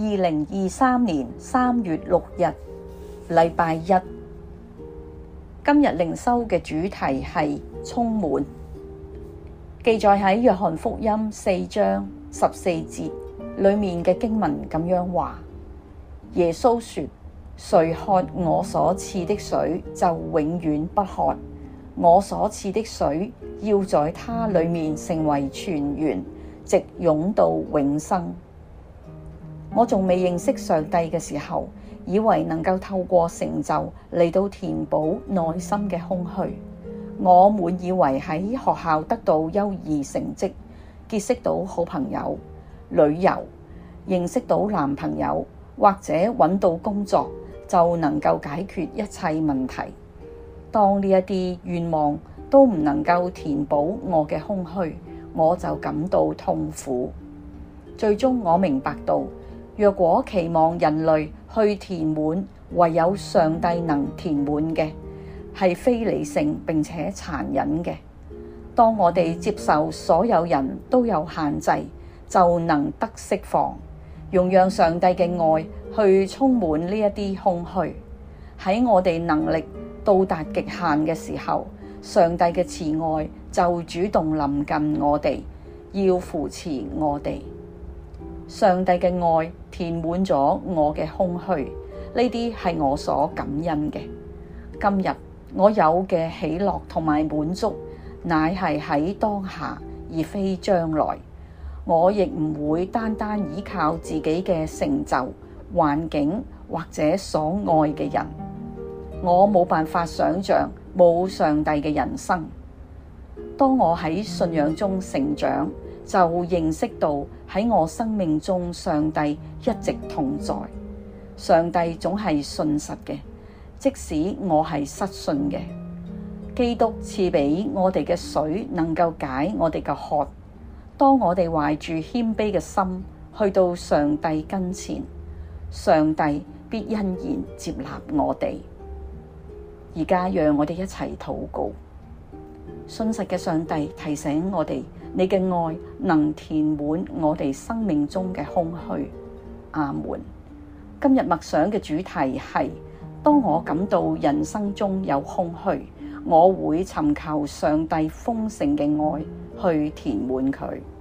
2023年3月6日，禮拜一。今日靈修嘅主題係充滿，記載喺約翰福音4章14節裏面嘅經文咁樣話：耶穌說，誰喝我所賜的水，就永遠不渴。我所賜的水要在他裏面成為泉源，直湧到永生。我仲未認識上帝嘅時候，以為能夠透過成就嚟到填補內心嘅空虛。我滿以為喺學校得到優異成績，結識到好朋友、旅遊、認識到男朋友，或者揾到工作，就能夠解決一切問題。當呢一啲願望都唔能夠填補我嘅空虛，我就感到痛苦。最終我明白到，若果期望人類去填滿唯有上帝能填滿嘅，係非理性並且殘忍嘅。當我哋接受所有人都有限制，就能得釋放，容讓上帝嘅愛去充滿呢一啲空虛。喺我哋能力到達極限嘅時候，上帝嘅慈愛就主動臨近我哋，要扶持我哋。上帝嘅愛填滿咗我嘅空虛，呢啲係我所感恩嘅。今日我有嘅喜樂同埋滿足，乃係喺當下，而非將來。我亦唔會單單依靠自己嘅成就、環境或者所愛嘅人。我冇辦法想像冇上帝嘅人生。當我喺信仰中成長，就認識到喺我生命中上帝一直同在。上帝總係信實嘅，即使我係失信嘅。基督賜俾我哋嘅水能夠解我哋嘅渴。當我哋懷住謙卑嘅心去到上帝跟前，上帝必欣然接納我哋。而家讓我哋一齊禱告。信實嘅上帝提醒我哋，你嘅愛能填滿我哋生命中嘅空虛。阿們。今日默想嘅主題係：當我感到人生中有空虛，我會尋求上帝豐盛嘅愛去填滿佢。